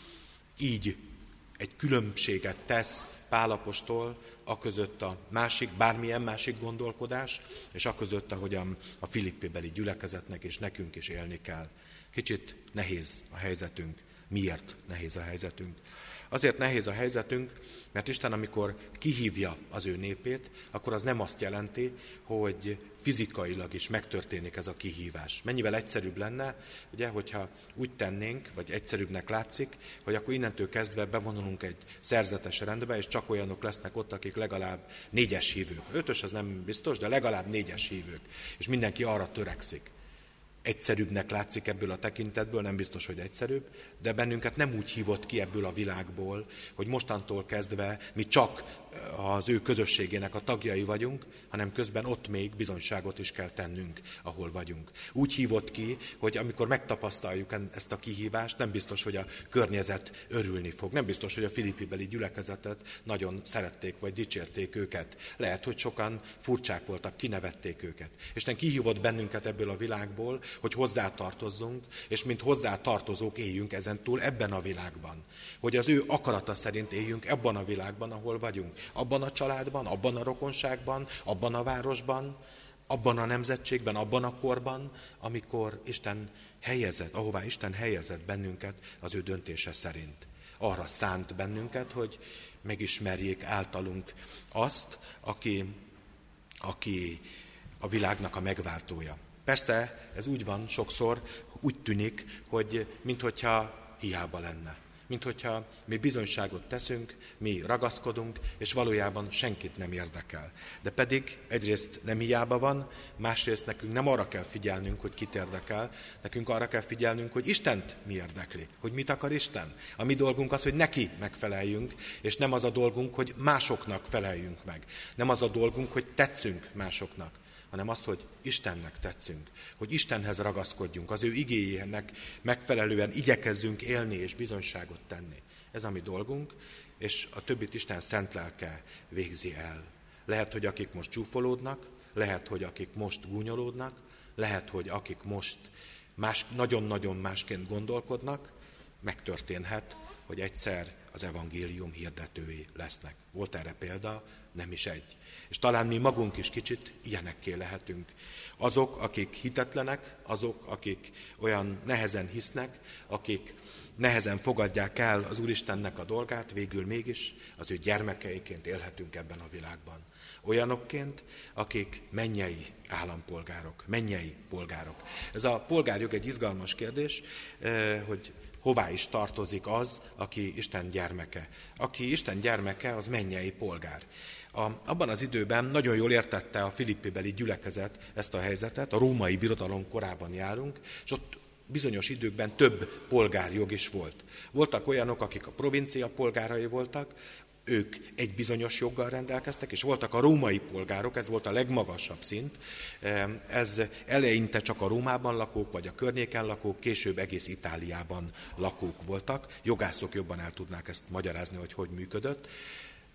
Így egy különbséget tesz Pál apostol aközött a másik, bármilyen másik gondolkodás, és aközött, ahogyan a Filippibeli gyülekezetnek és nekünk is élni kell. Kicsit nehéz a helyzetünk. Miért nehéz a helyzetünk? Azért nehéz a helyzetünk, mert Isten, amikor kihívja az ő népét, akkor az nem azt jelenti, hogy fizikailag is megtörténik ez a kihívás. Mennyivel egyszerűbb lenne, ugye, hogyha úgy tennénk, vagy egyszerűbbnek látszik, hogy akkor innentől kezdve bevonulunk egy szerzetes rendbe, és csak olyanok lesznek ott, akik legalább 4-es hívők. 5-ös az nem biztos, de legalább 4-es hívők. És mindenki arra törekszik. Egyszerűbbnek látszik ebből a tekintetből, nem biztos, hogy egyszerűbb, de bennünket nem úgy hívott ki ebből a világból, hogy mostantól kezdve mi csak az ő közösségének a tagjai vagyunk, hanem közben ott még bizonyságot is kell tennünk, ahol vagyunk. Úgy hívott ki, hogy amikor megtapasztaljuk ezt a kihívást, nem biztos, hogy a környezet örülni fog. Nem biztos, hogy a Filippibeli gyülekezetet nagyon szerették, vagy dicsérték őket. Lehet, hogy sokan furcsák voltak, kinevették őket. Isten kihívott bennünket ebből a világból, hogy hozzátartozzunk, és mint hozzátartozók éljünk ezentúl ebben a világban. Hogy az ő akarata szerint éljünk ebben a világban, ahol vagyunk. Abban a családban, abban a rokonságban, abban a városban, abban a nemzetségben, abban a korban, amikor Isten helyezett, ahová Isten helyezett bennünket az ő döntése szerint. Arra szánt bennünket, hogy megismerjék általunk azt, aki a világnak a megváltója. Persze ez úgy van sokszor, úgy tűnik, hogy minthogyha hiába lenne. Minthogyha mi bizonyságot teszünk, mi ragaszkodunk, és valójában senkit nem érdekel. De pedig egyrészt nem hiába van, másrészt nekünk nem arra kell figyelnünk, hogy kit érdekel, nekünk arra kell figyelnünk, hogy Istent mi érdekli, hogy mit akar Isten. A mi dolgunk az, hogy neki megfeleljünk, és nem az a dolgunk, hogy másoknak feleljünk meg. Nem az a dolgunk, hogy tetszünk másoknak, hanem azt, hogy Istennek tetszünk, hogy Istenhez ragaszkodjunk, az ő igéjének megfelelően igyekezzünk élni és bizonyságot tenni. Ez a mi dolgunk, és a többit Isten szent lelke végzi el. Lehet, hogy akik most csúfolódnak, lehet, hogy akik most gúnyolódnak, lehet, hogy akik most nagyon-nagyon másként gondolkodnak, megtörténhet, hogy egyszer az evangélium hirdetői lesznek. Volt erre példa, nem is egy. És talán mi magunk is kicsit ilyenekké lehetünk. Azok, akik hitetlenek, azok, akik olyan nehezen hisznek, akik nehezen fogadják el az Úristennek a dolgát, végül mégis az ő gyermekeiként élhetünk ebben a világban. Olyanokként, akik mennyei állampolgárok, mennyei polgárok. Ez a polgárjog egy izgalmas kérdés, hogy hová is tartozik az, aki Isten gyermeke. Aki Isten gyermeke, az mennyei polgár. Abban az időben nagyon jól értette a Filippibeli gyülekezet ezt a helyzetet, a római birodalom korában járunk, és ott bizonyos időkben több polgárjog is volt. Voltak olyanok, akik a provincia polgárai voltak, ők egy bizonyos joggal rendelkeztek, és voltak a római polgárok, ez volt a legmagasabb szint. Ez eleinte csak a Rómában lakók, vagy a környéken lakók, később egész Itáliában lakók voltak. Jogászok jobban el tudnák ezt magyarázni, hogy működött.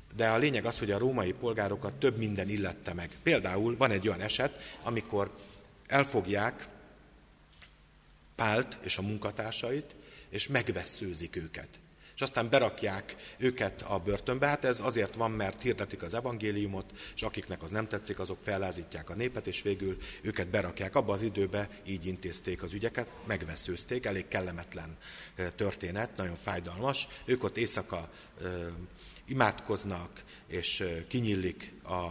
De a lényeg az, hogy a római polgárokat több minden illette meg. Például van egy olyan eset, amikor elfogják Pált és a munkatársait, és megvesszőzik őket. És aztán berakják őket a börtönbe. Hát ez azért van, mert hirdetik az evangéliumot, és akiknek az nem tetszik, azok fellázítják a népet, és végül őket berakják. Abban az időben így intézték az ügyeket, megvesszőzték, elég kellemetlen történet, nagyon fájdalmas. Ők ott éjszaka imádkoznak, és kinyílik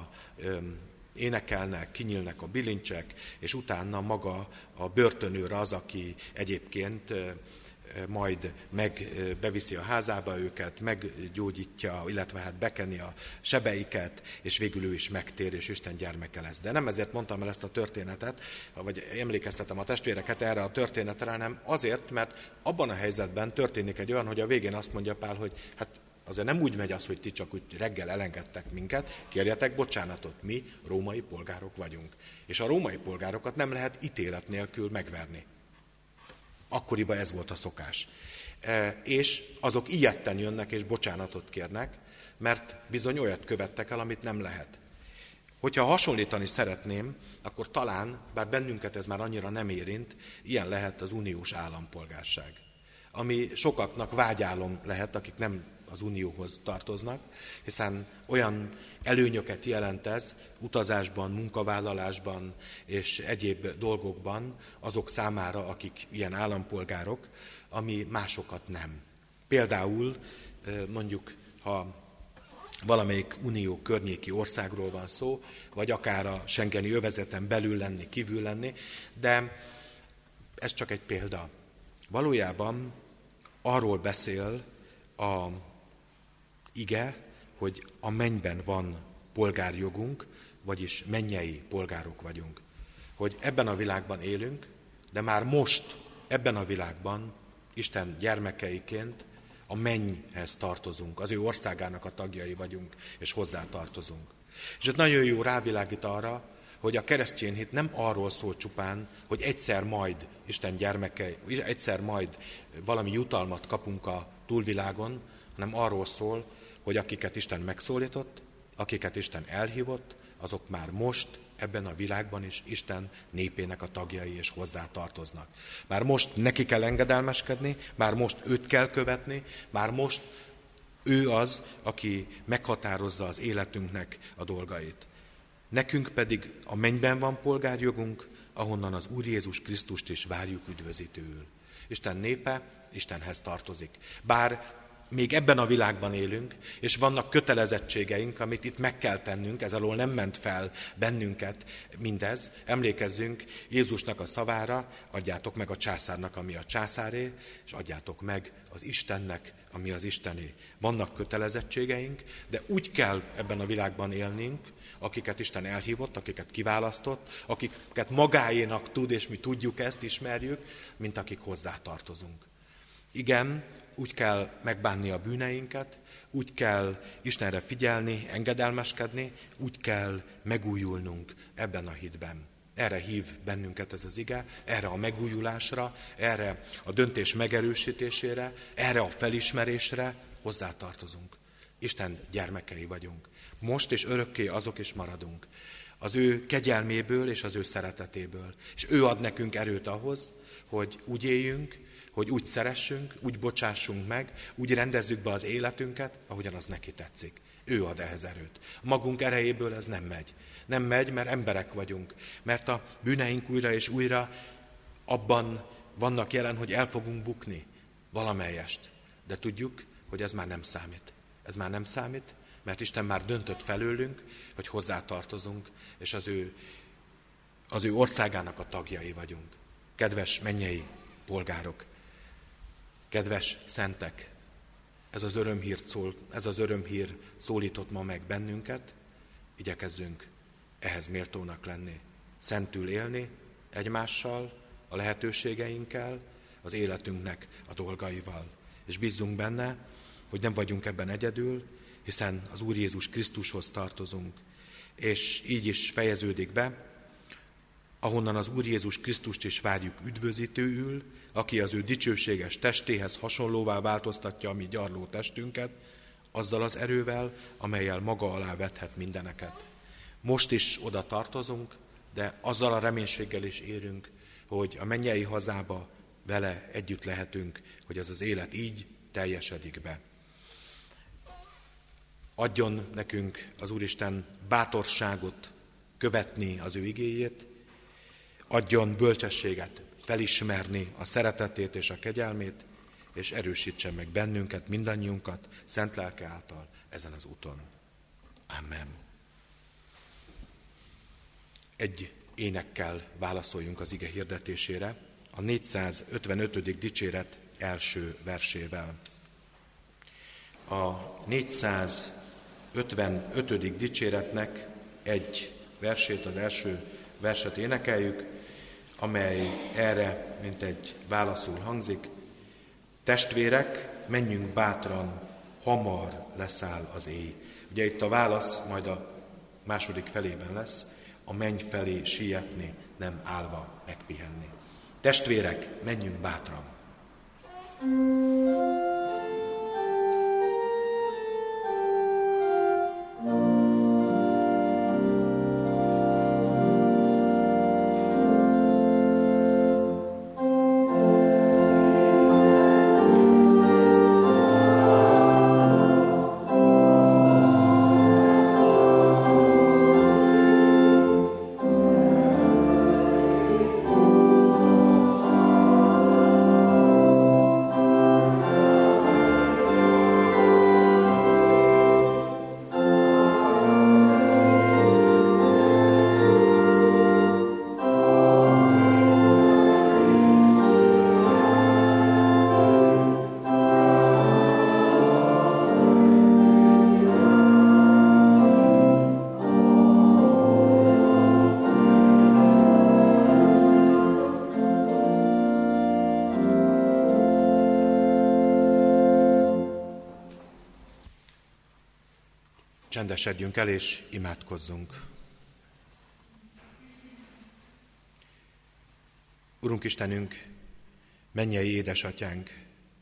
énekelnek, kinyílnek a bilincsek, és utána maga a börtönőr az, aki egyébként majd beviszi a házába őket, meggyógyítja, illetve hát bekeni a sebeiket, és végül ő is megtér, és Isten gyermeke lesz. De nem ezért mondtam el ezt a történetet, vagy emlékeztetem a testvéreket erre a történetre, hanem azért, mert abban a helyzetben történik egy olyan, hogy a végén azt mondja Pál, hogy hát azért nem úgy megy az, hogy ti csak úgy reggel elengedtek minket, kérjetek bocsánatot, mi római polgárok vagyunk. És a római polgárokat nem lehet ítélet nélkül megverni. Akkoriban ez volt a szokás. És azok ijedten jönnek és bocsánatot kérnek, mert bizony olyat követtek el, amit nem lehet. Hogyha hasonlítani szeretném, akkor talán, bár bennünket ez már annyira nem érint, ilyen lehet az uniós állampolgárság, ami sokaknak vágyálom lehet, akik nem az unióhoz tartoznak, hiszen olyan előnyöket jelent ez utazásban, munkavállalásban és egyéb dolgokban azok számára, akik ilyen állampolgárok, ami másokat nem. Például mondjuk, ha valamelyik unió környéki országról van szó, vagy akár a schengeni övezeten belül lenni, kívül lenni, de ez csak egy példa. Valójában arról beszél a ige, hogy a mennyben van polgárjogunk, vagyis mennyei polgárok vagyunk. Hogy ebben a világban élünk, de már most ebben a világban Isten gyermekeiként a mennyhez tartozunk, az ő országának a tagjai vagyunk, és hozzá tartozunk. És ez nagyon jó rávilágít arra, hogy a keresztény hit nem arról szól csupán, hogy egyszer majd Isten gyermekei, egyszer majd valami jutalmat kapunk a túlvilágon, hanem arról szól, hogy akiket Isten megszólított, akiket Isten elhívott, azok már most ebben a világban is Isten népének a tagjai és hozzá tartoznak. Már most neki kell engedelmeskedni, már most őt kell követni, már most ő az, aki meghatározza az életünknek a dolgait. Nekünk pedig a mennyben van polgárjogunk, ahonnan az Úr Jézus Krisztust is várjuk üdvözítőül. Isten népe Istenhez tartozik. Bár még ebben a világban élünk, és vannak kötelezettségeink, amit itt meg kell tennünk, ez alól nem ment fel bennünket mindez. Emlékezzünk Jézusnak a szavára, adjátok meg a császárnak, ami a császáré, és adjátok meg az Istennek, ami az Istené. Vannak kötelezettségeink, de úgy kell ebben a világban élnünk, akiket Isten elhívott, akiket kiválasztott, akiket magáénak tud, és mi tudjuk ezt, ismerjük, mint akik hozzá tartozunk. Igen, úgy kell megbánni a bűneinket, úgy kell Istenre figyelni, engedelmeskedni, úgy kell megújulnunk ebben a hitben. Erre hív bennünket ez az ige, erre a megújulásra, erre a döntés megerősítésére, erre a felismerésre hozzátartozunk. Isten gyermekei vagyunk. Most és örökké azok is maradunk. Az ő kegyelméből és az ő szeretetéből. És ő ad nekünk erőt ahhoz, hogy úgy éljünk, hogy úgy szeressünk, úgy bocsássunk meg, úgy rendezzük be az életünket, ahogyan az neki tetszik. Ő ad ehhez erőt. A magunk erejéből ez nem megy. Nem megy, mert emberek vagyunk. Mert a bűneink újra és újra abban vannak jelen, hogy el fogunk bukni valamelyest. De tudjuk, hogy ez már nem számít. Ez már nem számít, mert Isten már döntött felőlünk, hogy hozzátartozunk, és az ő országának a tagjai vagyunk. Kedves mennyei polgárok, kedves szentek, ez az örömhír szólított ma meg bennünket, igyekezzünk ehhez méltónak lenni, szentül élni egymással, a lehetőségeinkkel, az életünknek a dolgaival. És bízzunk benne, hogy nem vagyunk ebben egyedül, hiszen az Úr Jézus Krisztushoz tartozunk. És így is fejeződik be, ahonnan az Úr Jézus Krisztust is várjuk üdvözítőül, aki az ő dicsőséges testéhez hasonlóvá változtatja a mi gyarló testünket, azzal az erővel, amellyel maga alá vethet mindeneket. Most is oda tartozunk, de azzal a reménységgel is érünk, hogy a mennyei hazába vele együtt lehetünk, hogy ez az élet így teljesedik be. Adjon nekünk az Úristen bátorságot követni az ő igéjét, adjon bölcsességet felismerni a szeretetét és a kegyelmét, és erősítsen meg bennünket, mindannyiunkat szent lelke által ezen az úton. Amen. Egy énekkel válaszoljunk az ige hirdetésére, a 455. dicséret első versével. A 455. dicséretnek egy versét, az első verset énekeljük, amely erre, mint egy válaszul hangzik. Testvérek, menjünk bátran, hamar leszáll az éj. Ugye itt a válasz majd a második felében lesz, a menny felé sietni, nem állva megpihenni. Testvérek, menjünk bátran! Csendesedjünk el és imádkozzunk. Urunk Istenünk, mennyei édesatyánk,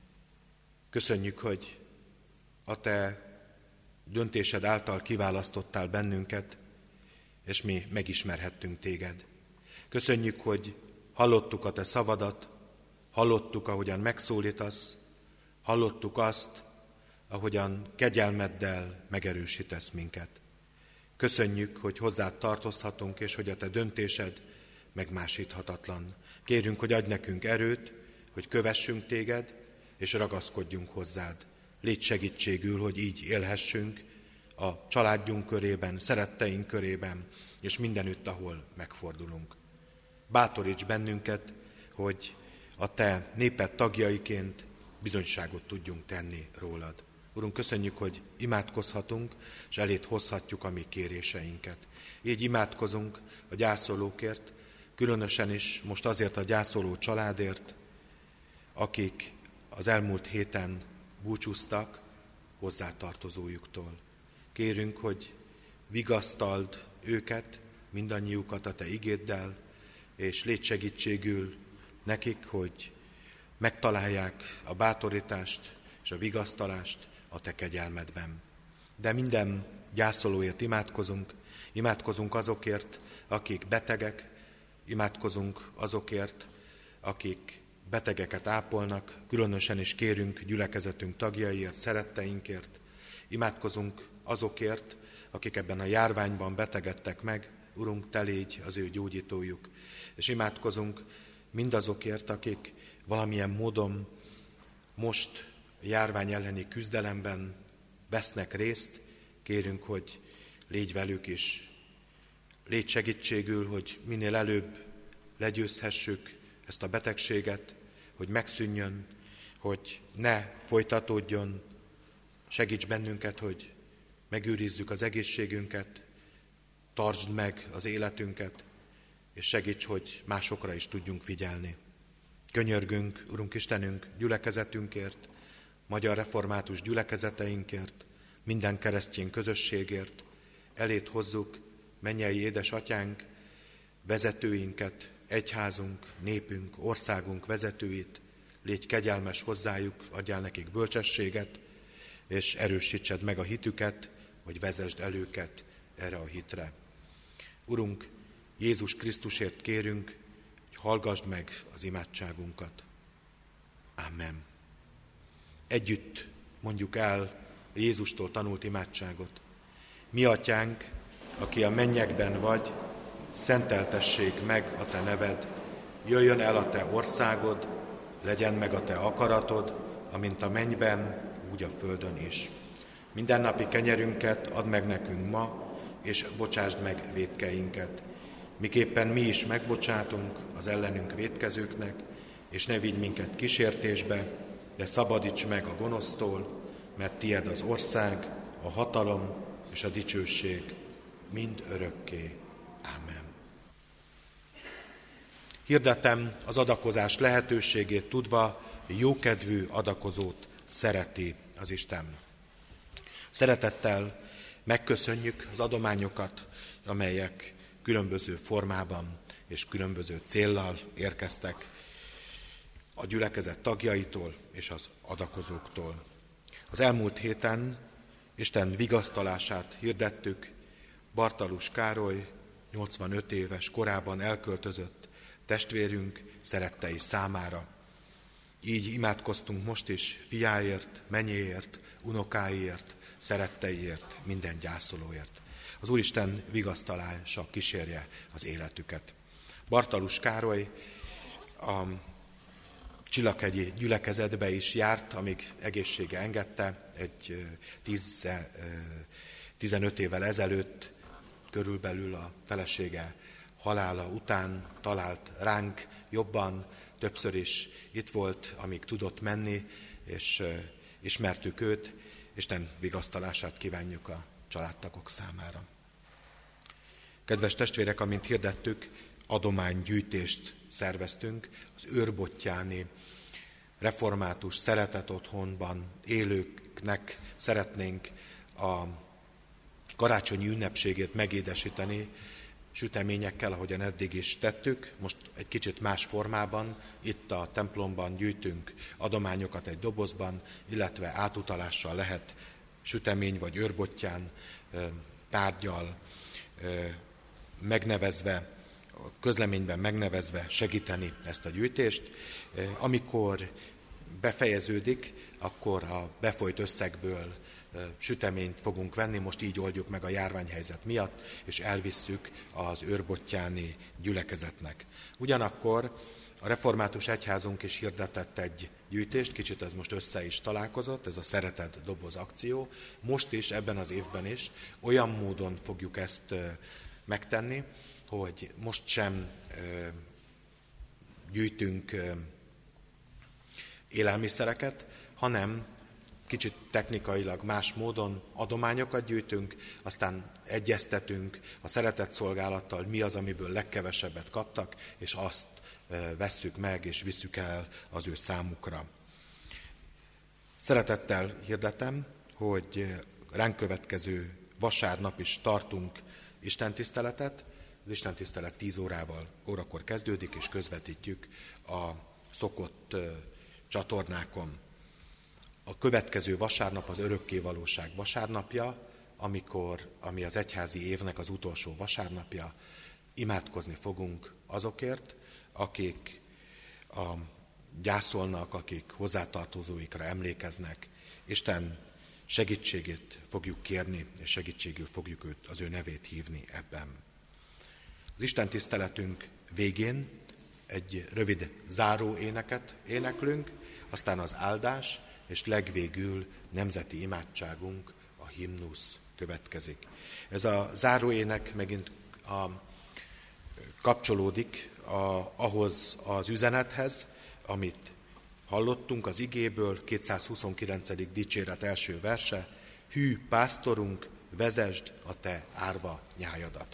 köszönjük, hogy a Te döntésed által kiválasztottál bennünket, és mi megismerhettünk Téged. Köszönjük, hogy hallottuk a Te szavadat, hallottuk, ahogyan megszólítasz, hallottuk azt, ahogyan kegyelmeddel megerősítesz minket. Köszönjük, hogy hozzád tartozhatunk, és hogy a Te döntésed megmásíthatatlan. Kérünk, hogy adj nekünk erőt, hogy kövessünk Téged, és ragaszkodjunk hozzád. Légy segítségül, hogy így élhessünk a családjunk körében, szeretteink körében, és mindenütt, ahol megfordulunk. Bátoríts bennünket, hogy a Te néped tagjaiként bizonyságot tudjunk tenni rólad. Urunk, köszönjük, hogy imádkozhatunk, és eléd hozhatjuk a mi kéréseinket. Így imádkozunk a gyászolókért, különösen is most azért a gyászoló családért, akik az elmúlt héten búcsúztak hozzátartozójuktól. Kérünk, hogy vigasztald őket, mindannyiukat a Te igéddel, és légy segítségül nekik, hogy megtalálják a bátorítást és a vigasztalást a Te kegyelmedben. De minden gyászolóért imádkozunk azokért, akik betegek, imádkozunk azokért, akik betegeket ápolnak, különösen is kérünk gyülekezetünk tagjaiért, szeretteinkért, imádkozunk azokért, akik ebben a járványban betegedtek meg, Urunk, Te légy az ő gyógyítójuk, és imádkozunk mindazokért, akik valamilyen módon most a járvány elleni küzdelemben vesznek részt, kérünk, hogy légy velük is. Légy segítségül, hogy minél előbb legyőzhessük ezt a betegséget, hogy megszűnjön, hogy ne folytatódjon. Segíts bennünket, hogy megőrizzük az egészségünket, tartsd meg az életünket, és segíts, hogy másokra is tudjunk figyelni. Könyörgünk, Urunk Istenünk, gyülekezetünkért, magyar református gyülekezeteinkért, minden keresztény közösségért, eléd hozzuk, mennyei édesatyánk, vezetőinket, egyházunk, népünk, országunk vezetőit, légy kegyelmes hozzájuk, adjál nekik bölcsességet, és erősítsed meg a hitüket, vagy vezesd el őket erre a hitre. Urunk, Jézus Krisztusért kérünk, hogy hallgasd meg az imádságunkat. Amen. Együtt mondjuk el a Jézustól tanult imádságot. Mi atyánk, aki a mennyekben vagy, szenteltessék meg a te neved, jöjjön el a te országod, legyen meg a te akaratod, amint a mennyben, úgy a földön is. Mindennapi kenyerünket add meg nekünk ma, és bocsásd meg vétkeinket, miképpen mi is megbocsátunk az ellenünk vétkezőknek, és ne vigy minket kísértésbe, de szabadíts meg a gonosztól, mert tied az ország, a hatalom és a dicsőség mind örökké. Ámen. Hirdetem az adakozás lehetőségét tudva, jókedvű adakozót szereti az Isten. Szeretettel megköszönjük az adományokat, amelyek különböző formában és különböző céllal érkeztek a gyülekezet tagjaitól és az adakozóktól. Az elmúlt héten Isten vigasztalását hirdettük, Bartalus Károly 85 éves korában elköltözött testvérünk szerettei számára. Így imádkoztunk most is fiáért, mennyéért, unokáiért, szeretteiért, minden gyászolóért. Az Úristen vigasztalása kísérje az életüket. Bartalus Károly a Csillaghegyi gyülekezetbe is járt, amíg egészsége engedte, egy 15 évvel ezelőtt körülbelül a felesége halála után talált ránk jobban, többször is itt volt, amíg tudott menni, és ismertük őt. Isten vigasztalását kívánjuk a családtagok számára. Kedves testvérek, amint hirdettük, adománygyűjtést szerveztünk az őrbottyáni református szeretetotthonban élőknek szeretnénk a karácsonyi ünnepségét megédesíteni süteményekkel, ahogyan eddig is tettük. Most egy kicsit más formában, itt a templomban gyűjtünk adományokat egy dobozban, illetve átutalással lehet sütemény vagy őrbottyán tárgyal megnevezve, közleményben megnevezve segíteni ezt a gyűjtést. Amikor befejeződik, akkor a befolyt összegből süteményt fogunk venni, most így oldjuk meg a járványhelyzet miatt, és elvisszük az őrbottyáni gyülekezetnek. Ugyanakkor a református egyházunk is hirdetett egy gyűjtést, kicsit ez most össze is találkozott, ez a Szeretet doboz akció. Most is, ebben az évben is olyan módon fogjuk ezt megtenni, hogy most sem gyűjtünk élelmiszereket, hanem kicsit technikailag más módon adományokat gyűjtünk, aztán egyeztetünk a szeretetszolgálattal, mi az, amiből legkevesebbet kaptak, és azt vesszük meg, és visszük el az ő számukra. Szeretettel hirdetem, hogy ránk következő vasárnap is tartunk istentiszteletet. Az istentisztelet 10 órakor kezdődik, és közvetítjük a szokott csatornákon. A következő vasárnap az örökkévalóság vasárnapja, ami az egyházi évnek az utolsó vasárnapja. Imádkozni fogunk azokért, akik gyászolnak, akik hozzátartozóikra emlékeznek. Isten segítségét fogjuk kérni, és segítségül fogjuk az ő nevét hívni ebben. Az Isten tiszteletünk végén egy rövid záró éneket éneklünk, aztán az áldás, és legvégül nemzeti imádságunk, a himnusz következik. Ez a záróének megint kapcsolódik ahhoz az üzenethez, amit hallottunk az igéből, 229. dicséret első verse, hű pásztorunk, vezesd a te árva nyájadat.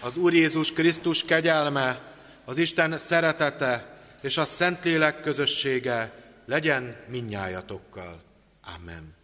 az Úr Jézus Krisztus kegyelme, az Isten szeretete és a Szentlélek közössége legyen mindnyájatokkal. Amen.